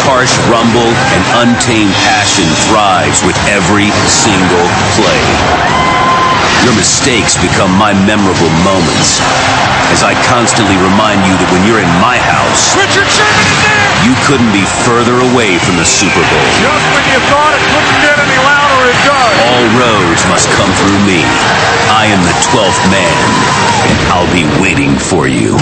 harsh rumble and untamed passion thrives with every single play. Your mistakes become my memorable moments, as I constantly remind you that when you're in my house, Richard Sherman is there! You couldn't be further away from the Super Bowl. Just when you thought it couldn't get any louder, it does. All roads must come through me. I am the 12th man, and I'll be waiting for you.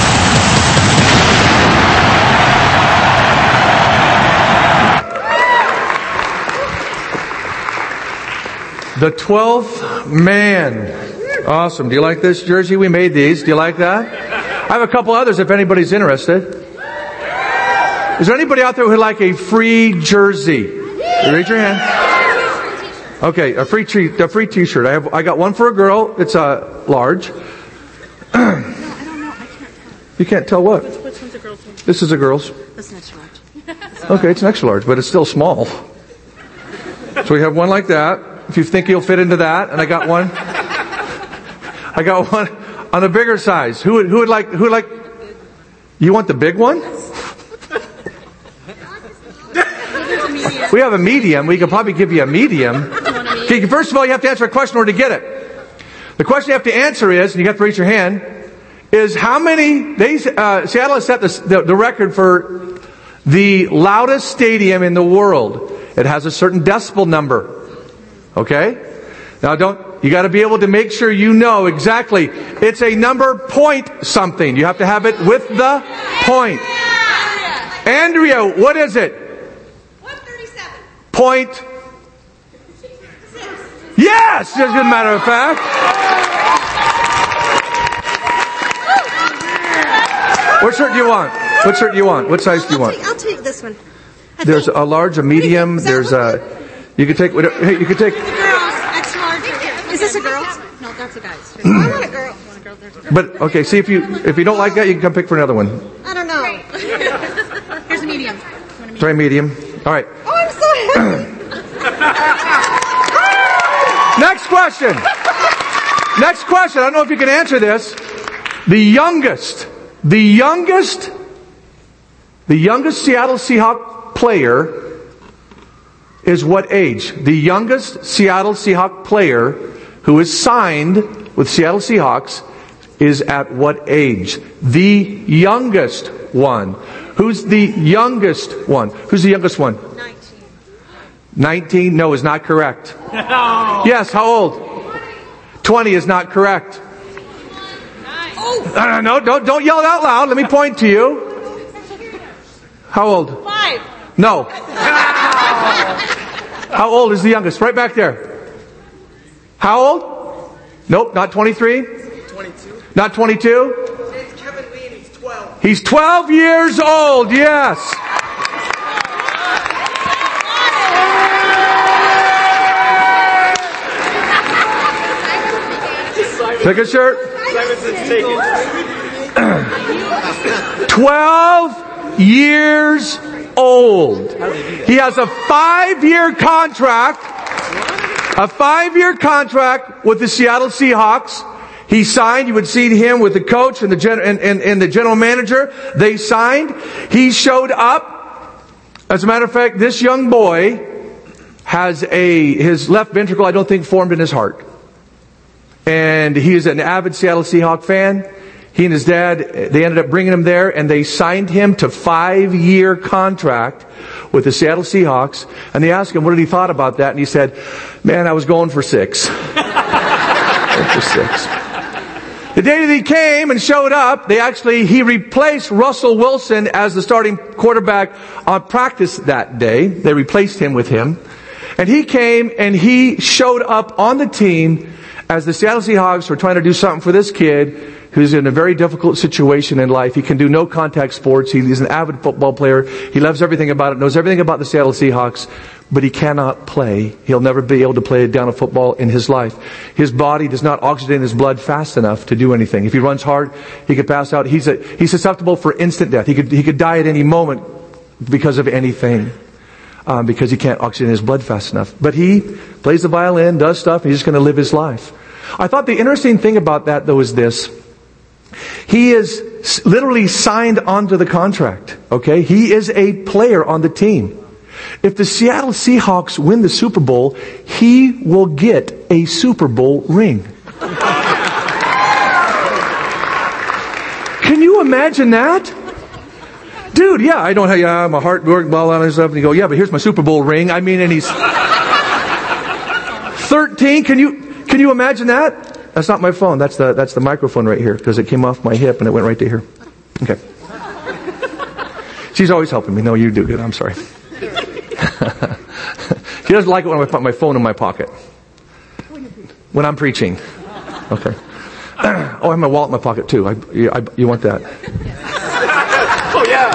The 12th man. Awesome. Do you like this jersey? We made these. Do you like that? I have a couple others if anybody's interested. Is there anybody out there who would like a free jersey? Raise your hand. Okay, a free t-shirt. I got one for a girl. It's a large. I don't know. I can't tell. You can't tell what? Which one's a girl's one? This is a girl's. That's an extra large. Okay, it's an extra large, but it's still small. So we have one like that. If you think you'll fit into that, and I got one on a bigger size. Who would like? You want the big one? We have a medium. We could probably give you a medium. Okay, first of all, you have to answer a question in order to get it. The question you have to answer is, and you have to raise your hand, is how many? Seattle has set the record for the loudest stadium in the world. It has a certain decibel number. Okay? Now you gotta be able to make sure you know exactly. It's a number point something. You have to have it with the point. Andrea, what is it? 137. Point. Yes, as a matter of fact. What shirt do you want? What shirt do you want? What size do you want? I'll take this one. There's a large, a medium, there's a... You can take whatever. Hey, you can take. The girls, extra large. Is this a girl? No, that's a guy's. I want a girl. But okay, see if you don't like that, you can come pick for another one. I don't know. Here's a medium. Try medium. All right. Oh, I'm so happy. Next question. Next question. I don't know if you can answer this. The youngest Seattle Seahawks player is what age? The youngest Seattle Seahawks player who is signed with Seattle Seahawks is at what age? The youngest one. Who's the youngest one? Who's the youngest one? 19. 19? No, is not correct. No. Yes, how old? 20 is not correct. Oh. No, don't yell it out loud. Let me point to you. How old? 5. No. How old is the youngest? Right back there. How old? Nope, not 23. 22. Not 22. It's Kevin Lean. He's 12. He's 12 years old. Yes. Take a shirt. 12 years old. He has a 5-year contract. A 5-year contract with the Seattle Seahawks. He signed. You would see him with the coach and the general manager. They signed. He showed up. As a matter of fact, this young boy has his left ventricle, I don't think, formed in his heart. And he is an avid Seattle Seahawks fan. He and his dad, they ended up bringing him there, and they signed him to 5-year contract with the Seattle Seahawks. And they asked him what did he thought about that, and he said, "Man, I was going for 6." For 6. The day that he came and showed up, he replaced Russell Wilson as the starting quarterback on practice that day. They replaced him with him. And he came and he showed up on the team as the Seattle Seahawks were trying to do something for this kid who's in a very difficult situation in life. He can do no contact sports. He's an avid football player. He loves everything about it, knows everything about the Seattle Seahawks, but he cannot play. He'll never be able to play down a football in his life. His body does not oxygenate his blood fast enough to do anything. If he runs hard, he could pass out. He's susceptible for instant death. He could die at any moment because of anything. Because he can't oxygenate his blood fast enough. But he plays the violin, does stuff, and he's just going to live his life. I thought the interesting thing about that, though, is this. He is literally signed onto the contract. Okay? He is a player on the team. If the Seattle Seahawks win the Super Bowl, he will get a Super Bowl ring. Can you imagine that? Dude, yeah, I don't have my heart work, blah, blah, and stuff. And you go, yeah, but here's my Super Bowl ring. I mean, and he's 13. Can you imagine that? That's not my phone. That's the microphone right here, because it came off my hip and it went right to here. Okay. She's always helping me. No, you do good. I'm sorry. She doesn't like it when I put my phone in my pocket. When I'm preaching. Okay. Oh, I have my wallet in my pocket too. You want that? Oh, yeah.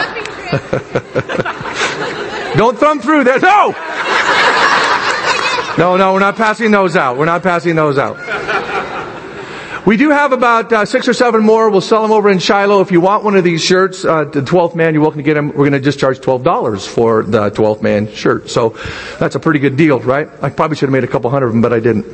Don't thumb through there. No! No, we're not passing those out. We're not passing those out. We do have about 6 or 7 more. We'll sell them over in Shiloh. If you want one of these shirts, the 12th man, you're welcome to get them. We're going to just charge $12 for the 12th man shirt. So that's a pretty good deal, right? I probably should have made a couple hundred of them, but I didn't.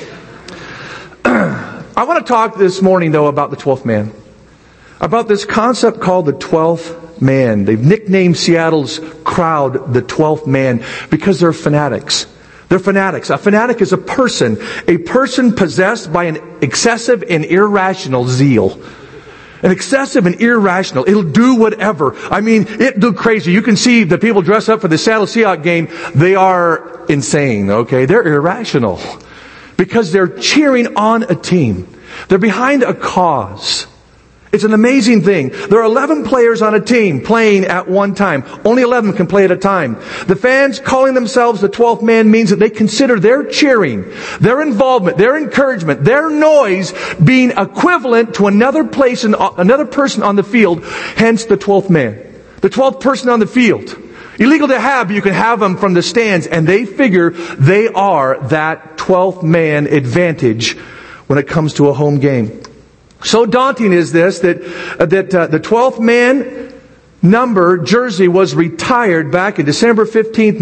I want to talk this morning, though, about the 12th man. About this concept called the 12th man. They've nicknamed Seattle's crowd the 12th man because they're fanatics. They're fanatics. A fanatic is a person possessed by an excessive and irrational zeal. An excessive and irrational. It'll do whatever. I mean, it'll do crazy. You can see the people dress up for the Seattle Seahawks game. They are insane, okay? They're irrational. Because they're cheering on a team. They're behind a cause. It's an amazing thing. There are 11 players on a team playing at one time. Only 11 can play at a time. The fans calling themselves the 12th man means that they consider their cheering, their involvement, their encouragement, their noise being equivalent to another person on the field, hence the 12th man. The 12th person on the field. Illegal to have, but you can have them from the stands, and they figure they are that 12th man advantage when it comes to a home game. So daunting is this that the 12th man number jersey was retired back in December 15th,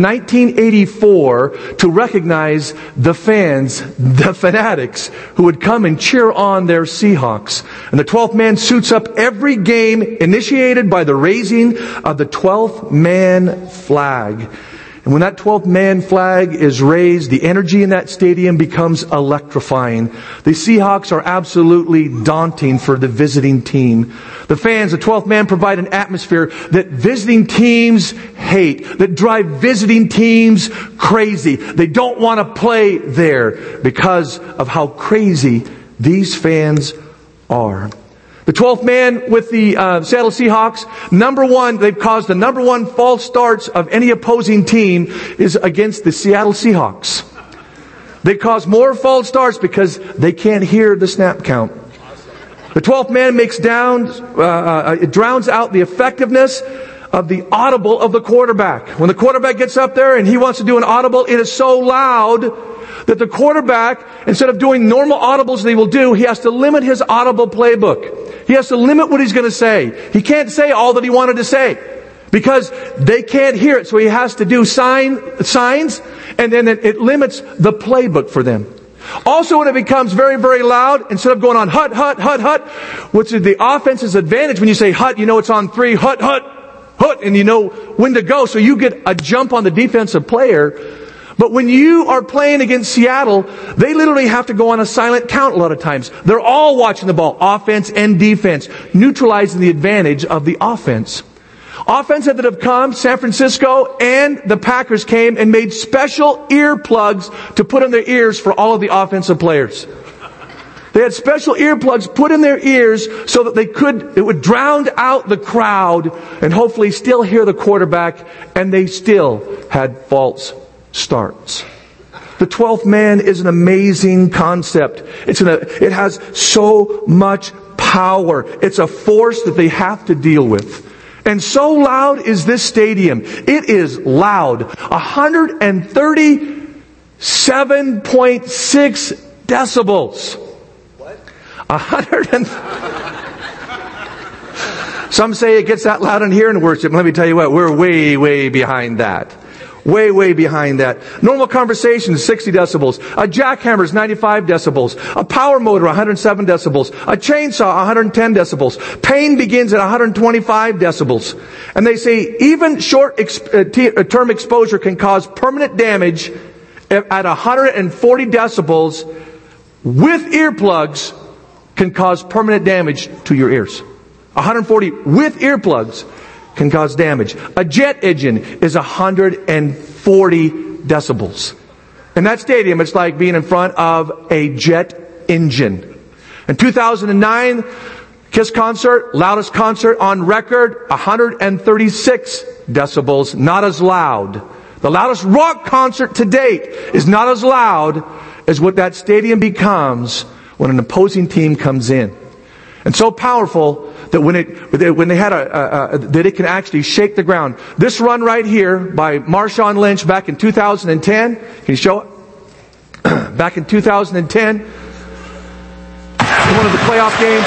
1984 to recognize the fans, the fanatics who would come and cheer on their Seahawks. And the 12th man suits up every game initiated by the raising of the 12th man flag. And when that 12th man flag is raised, the energy in that stadium becomes electrifying. The Seahawks are absolutely daunting for the visiting team. The fans, the 12th man, provide an atmosphere that visiting teams hate, that drive visiting teams crazy. They don't want to play there because of how crazy these fans are. The 12th man with the Seattle Seahawks, they've caused the number one false starts of any opposing team is against the Seattle Seahawks. They cause more false starts because they can't hear the snap count. The 12th man it drowns out the effectiveness of the audible of the quarterback. When the quarterback gets up there and he wants to do an audible, it is so loud that the quarterback, instead of doing normal audibles that he will do, he has to limit his audible playbook. He has to limit what he's going to say. He can't say all that he wanted to say because they can't hear it. So he has to do signs, and then it limits the playbook for them. Also, when it becomes very, very loud, instead of going on hut, hut, hut, hut, which is the offense's advantage, when you say hut, you know it's on 3, hut, hut, hut, and you know when to go. So you get a jump on the defensive player. But when you are playing against Seattle, they literally have to go on a silent count a lot of times. They're all watching the ball, offense and defense, neutralizing the advantage of the offense. Offenses that have come, San Francisco and the Packers came and made special earplugs to put in their ears for all of the offensive players. They had special earplugs put in their ears so that it would drown out the crowd and hopefully still hear the quarterback, and they still had false starts. The 12th man is an amazing concept. It has so much power. It's a force that they have to deal with. And so loud is this stadium. It is loud. 137.6 decibels. What? Some say it gets that loud in here in worship. Let me tell you what, we're way, way behind that. way, way behind that. Normal conversation is 60 decibels. A jackhammer is 95 decibels. A power motor, 107 decibels. A chainsaw, 110 decibels. Pain begins at 125 decibels. And they say even short-term exposure can cause permanent damage at 140 decibels with earplugs can cause permanent damage to your ears. 140 with earplugs can cause damage. A jet engine is 140 decibels. In that stadium, it's like being in front of a jet engine. In 2009, KISS concert, loudest concert on record, 136 decibels, not as loud. The loudest rock concert to date is not as loud as what that stadium becomes when an opposing team comes in. And so powerful that when they had that it can actually shake the ground. This run right here by Marshawn Lynch back in 2010. Can you show it? Back in 2010, one of the playoff games.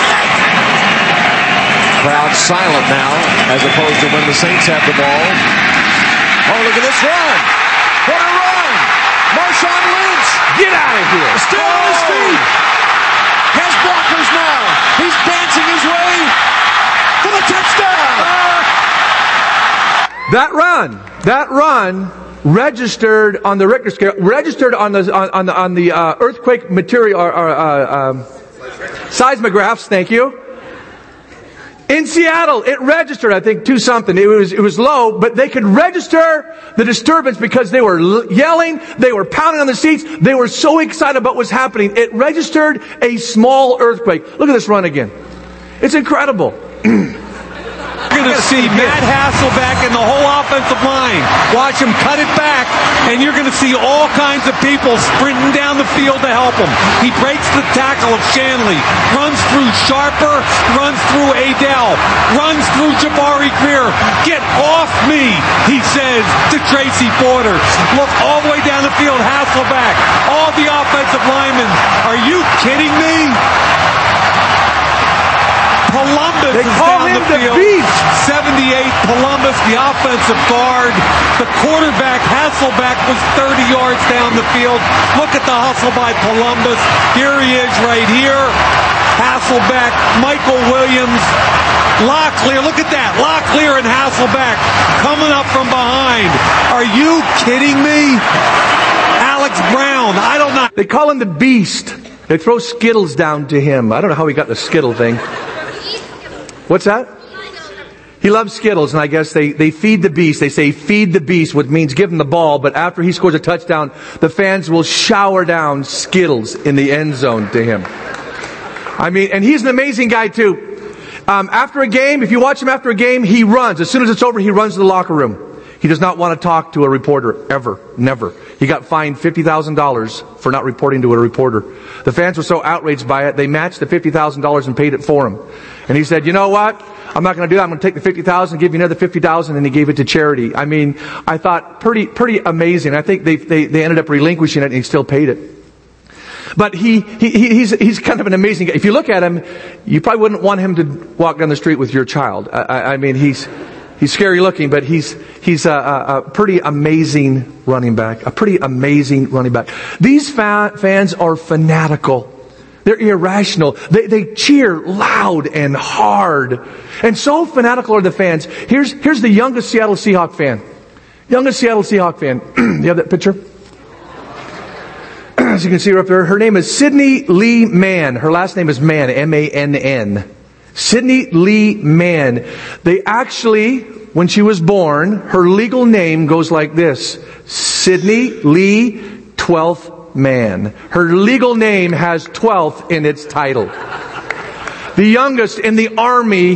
Crowd silent now, as opposed to when the Saints have the ball. Oh, look at this run! What a run! Marshawn Lynch! Get out of here! Still on his feet! Has blockers now! He's dancing his way to the touchdown! That run registered on the Richter scale, registered on the earthquake material seismographs. Thank you. In Seattle, it registered, I think, 2 something. It was low, but they could register the disturbance because they were yelling, they were pounding on the seats, they were so excited about what's happening. It registered a small earthquake. Look at this run again. It's incredible. You're going to see Matt Hasselbeck and the whole offensive line. Watch him cut it back, and you're going to see all kinds of people sprinting down the field to help him. He breaks the tackle of Shanley, runs through Sharper, runs through Adele, runs through Jabari Greer. Get off me, he says to Tracy Porter. Look all the way down the field, Hasselbeck, all the offensive linemen. Are you kidding me? Columbus They is call down him the the field. Beast. 78 Columbus, the offensive guard. The quarterback, Hasselbeck, was 30 yards down the field. Look at the hustle by Columbus. Here he is right here. Hasselbeck, Michael Williams, Locklear. Look at that. Locklear and Hasselbeck coming up from behind. Are you kidding me? Alex Brown, I don't know. They call him the Beast. They throw Skittles down to him. I don't know how he got the Skittle thing. What's that? He loves Skittles, and I guess they feed the beast. They say feed the beast, which means give him the ball, but after he scores a touchdown, the fans will shower down Skittles in the end zone to him. I mean, and he's an amazing guy too. After a game, if you watch him after a game, he runs. As soon as it's over, he runs to the locker room. He does not want to talk to a reporter, ever, never. He got fined $50,000 for not reporting to a reporter. The fans were so outraged by it, they matched the $50,000 and paid it for him. And he said, you know what? I'm not going to do that. I'm going to take the $50,000, give you another $50,000, and he gave it to charity. I mean, I thought pretty amazing. I think they ended up relinquishing it, and he still paid it. But he's kind of an amazing guy. If you look at him, you probably wouldn't want him to walk down the street with your child. I mean, he's scary looking, but he's a pretty amazing running back. A pretty amazing running back. These fans are fanatical. They're irrational. They cheer loud and hard. And so fanatical are the fans. Here's the youngest Seattle Seahawk fan. Youngest Seattle Seahawk fan. You have that picture? As you can see her up there, her name is Sydney Lee Mann. Her last name is Mann, M-A-N-N. Sydney Lee Mann. They actually, when she was born, her legal name goes like this. Sydney Lee 12th Man. Her legal name has 12th in its title. The youngest in the army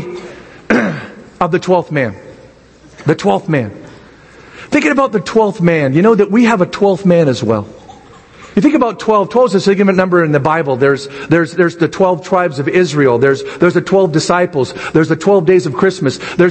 of the 12th man. The 12th man. Thinking about the 12th man, you know that we have a 12th man as well. You think about 12. 12 is a significant number in the Bible. There's the 12 tribes of Israel. There's the 12 disciples. There's the 12 days of Christmas. There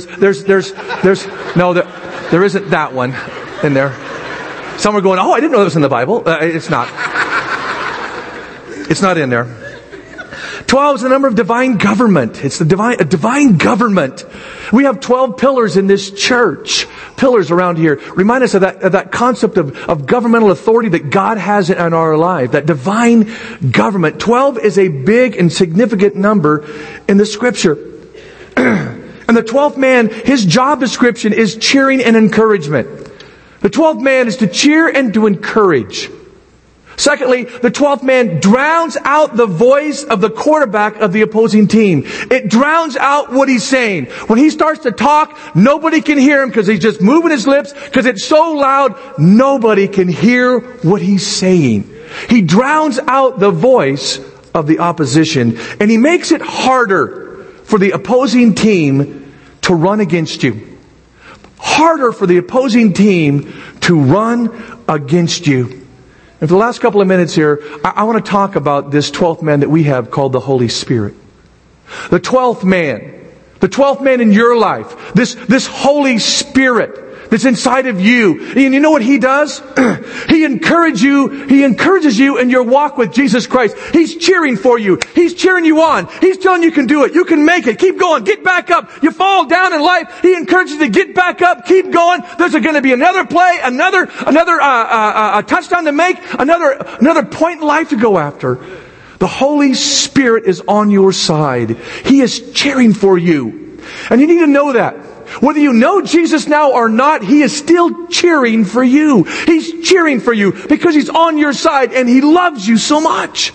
isn't that one in there. Some are going, oh, I didn't know that was in the Bible. It's not. It's not in there. 12 12 is the number of divine government. It's a divine government. We have 12 pillars in this church. Pillars around here. Remind us of that concept of governmental authority that God has in our life. That divine government. 12 is a big and significant number in the Scripture. And the 12th man, his job description is cheering and encouragement. The 12th man is to cheer and to encourage. Secondly, the 12th man drowns out the voice of the quarterback of the opposing team. It drowns out what he's saying. When he starts to talk, nobody can hear him because he's just moving his lips because it's so loud, nobody can hear what he's saying. He drowns out the voice of the opposition, and he makes it harder for the opposing team to run against you. Harder for the opposing team to run against you. And for the last couple of minutes here, I want to talk about this 12th man that we have called the Holy Spirit. The 12th man in your life, this Holy Spirit that's inside of you. And you know what He does? He encourages you in your walk with Jesus Christ. He's cheering for you. He's cheering you on. He's telling you can do it. You can make it. Keep going. Get back up. You fall down in life. He encourages you to get back up. Keep going. There's going to be another play, another touchdown to make, another point in life to go after. The Holy Spirit is on your side. He is cheering for you. And you need to know that. Whether you know Jesus now or not, He is still cheering for you. He's cheering for you because He's on your side and He loves you so much.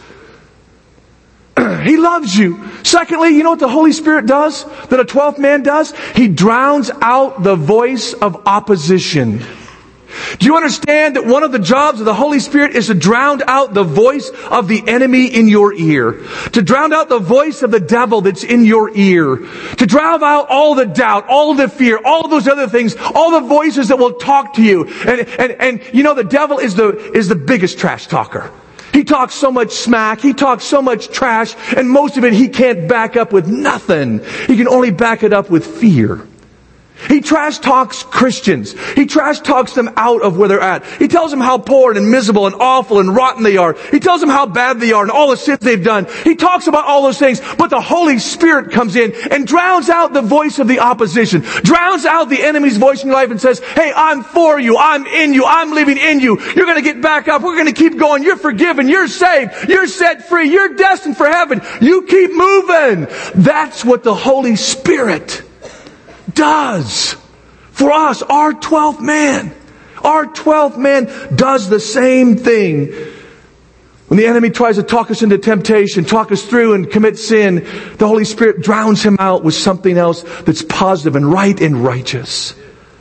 He loves you. Secondly, you know what the Holy Spirit does? That a 12th man does? He drowns out the voice of opposition. Do you understand that one of the jobs of the Holy Spirit is to drown out the voice of the enemy in your ear? To drown out the voice of the devil that's in your ear? To drown out all the doubt, all the fear, all those other things, all the voices that will talk to you. And you know the devil is the biggest trash talker. He talks so much smack, he talks so much trash, and most of it he can't back up with nothing. He can only back it up with fear. He trash talks Christians. He trash talks them out of where they're at. He tells them how poor and miserable and awful and rotten they are. He tells them how bad they are and all the sins they've done. He talks about all those things. But the Holy Spirit comes in and drowns out the voice of the opposition. Drowns out the enemy's voice in your life and says, hey, I'm for you. I'm in you. I'm living in you. You're going to get back up. We're going to keep going. You're forgiven. You're saved. You're set free. You're destined for heaven. You keep moving. That's what the Holy Spirit does for us. Our 12th man. Our 12th man does the same thing. When the enemy tries to talk us into temptation, talk us through and commit sin, the Holy Spirit drowns him out with something else that's positive and right and righteous.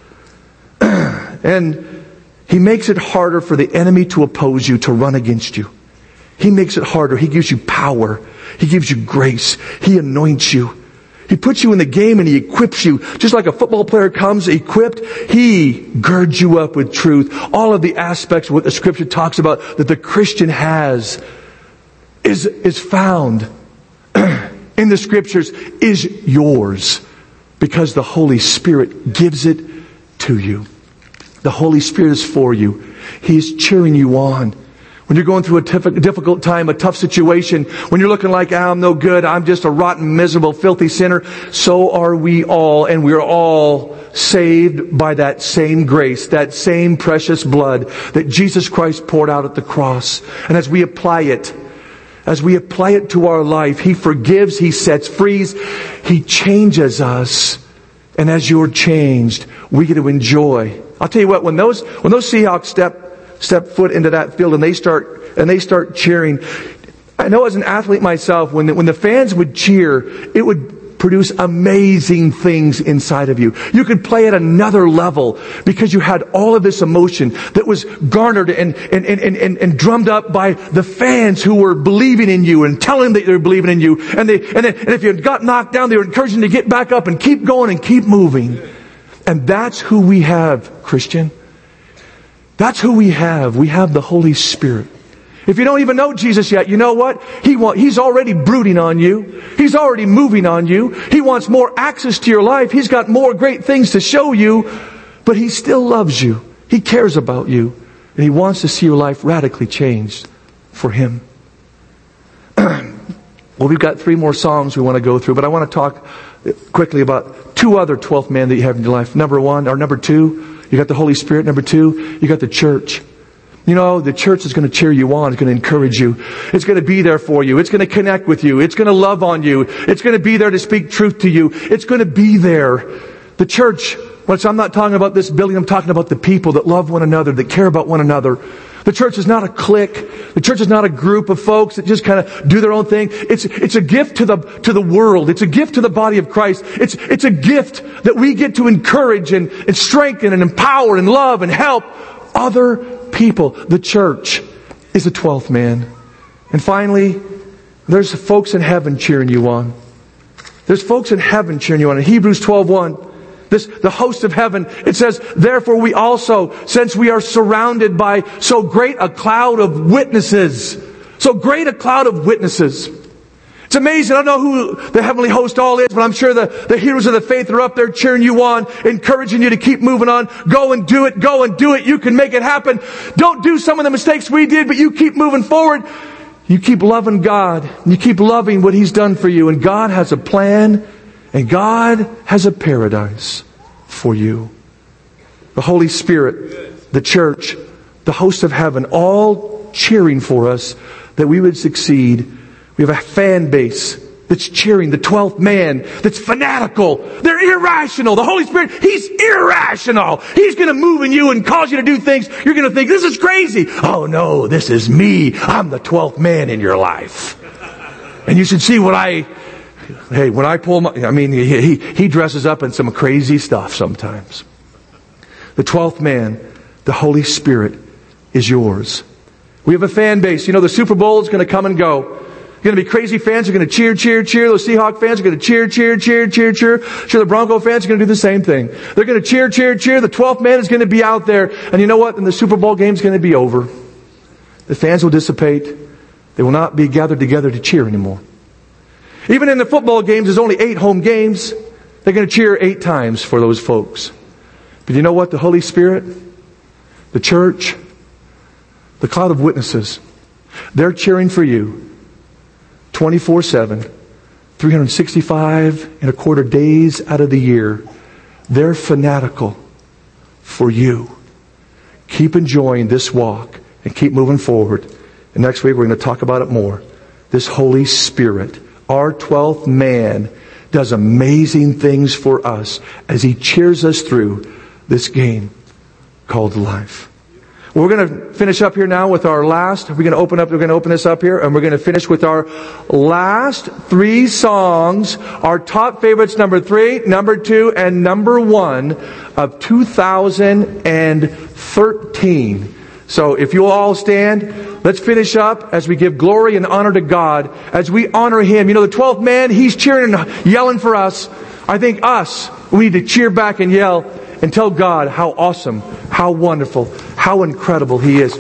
And He makes it harder for the enemy to oppose you, to run against you. He makes it harder. He gives you power. He gives you grace. He anoints you. He puts you in the game and He equips you. Just like a football player comes equipped, He girds you up with truth. All of the aspects of what the Scripture talks about that the Christian has is found in the Scriptures, is yours because the Holy Spirit gives it to you. The Holy Spirit is for you. He is cheering you on. When you're going through a difficult time, a tough situation, when you're looking like, I'm no good, I'm just a rotten, miserable, filthy sinner, so are we all, and we're all saved by that same grace, that same precious blood that Jesus Christ poured out at the cross. And as we apply it to our life, He forgives, He sets free, He changes us. And as you're changed, we get to enjoy. I'll tell you what, when those Seahawks step foot into that field and they start cheering. I know as an athlete myself, when the fans would cheer, it would produce amazing things inside of you. You could play at another level because you had all of this emotion that was garnered and drummed up by the fans who were believing in you and telling that they were believing in you. And if you got knocked down, they were encouraging you to get back up and keep going and keep moving. And that's who we have, Christian. That's who we have. We have the Holy Spirit. If you don't even know Jesus yet, you know what? He's already brooding on you. He's already moving on you. He wants more access to your life. He's got more great things to show you. But He still loves you. He cares about you. And He wants to see your life radically changed for Him. Well, we've got 3 more songs we want to go through, but I want to talk quickly about 2 other 12th men that you have in your life. Number 2, you got the Holy Spirit. Number 2, you got the church. You know, the church is going to cheer you on. It's going to encourage you. It's going to be there for you. It's going to connect with you. It's going to love on you. It's going to be there to speak truth to you. It's going to be there. The church, I'm not talking about this building. I'm talking about the people that love one another, that care about one another. The church is not a clique. The church is not a group of folks that just kind of do their own thing. It's a gift to the world. It's a gift to the body of Christ. It's a gift that we get to encourage and strengthen and empower and love and help other people. The church is a 12th man. And finally, there's folks in heaven cheering you on. There's folks in heaven cheering you on. In Hebrews 12:1, the host of heaven, it says, therefore we also, since we are surrounded by so great a cloud of witnesses. So great a cloud of witnesses. It's amazing. I don't know who the heavenly host all is, but I'm sure the heroes of the faith are up there cheering you on, encouraging you to keep moving on. Go and do it. Go and do it. You can make it happen. Don't do some of the mistakes we did, but you keep moving forward. You keep loving God. You keep loving what He's done for you. And God has a plan. And God has a paradise for you. The Holy Spirit, the church, the host of heaven, all cheering for us that we would succeed. We have a fan base that's cheering, the 12th man that's fanatical. They're irrational. The Holy Spirit, He's irrational. He's going to move in you and cause you to do things. You're going to think, this is crazy. Oh no, this is me. I'm the 12th man in your life. And you should see when I pull he dresses up in some crazy stuff sometimes. The 12th man, the Holy Spirit, is yours. We have a fan base. You know, the Super Bowl is going to come and go. You're going to be crazy fans who are going to cheer, cheer, cheer. Those Seahawk fans are going to cheer, cheer, cheer, cheer, cheer. Sure, the Bronco fans are going to do the same thing. They're going to cheer, cheer, cheer. The 12th man is going to be out there. And you know what? And the Super Bowl game is going to be over. The fans will dissipate. They will not be gathered together to cheer anymore. Even in the football games, there's only 8 home games. They're going to cheer 8 times for those folks. But you know what? The Holy Spirit, the church, the cloud of witnesses, they're cheering for you 24/7, 365 and a quarter days out of the year. They're fanatical for you. Keep enjoying this walk and keep moving forward. And next week we're going to talk about it more. This Holy Spirit, our 12th man, does amazing things for us as He cheers us through this game called life. Well, we're going to finish up here now with our last. We're going to open this up here, and we're going to finish with our last 3 songs, our top favorites, number 3, number 2, and number 1 of 2013. So if you all stand, let's finish up as we give glory and honor to God, as we honor Him. You know, the 12th man, he's cheering and yelling for us. I think we need to cheer back and yell and tell God how awesome, how wonderful, how incredible He is.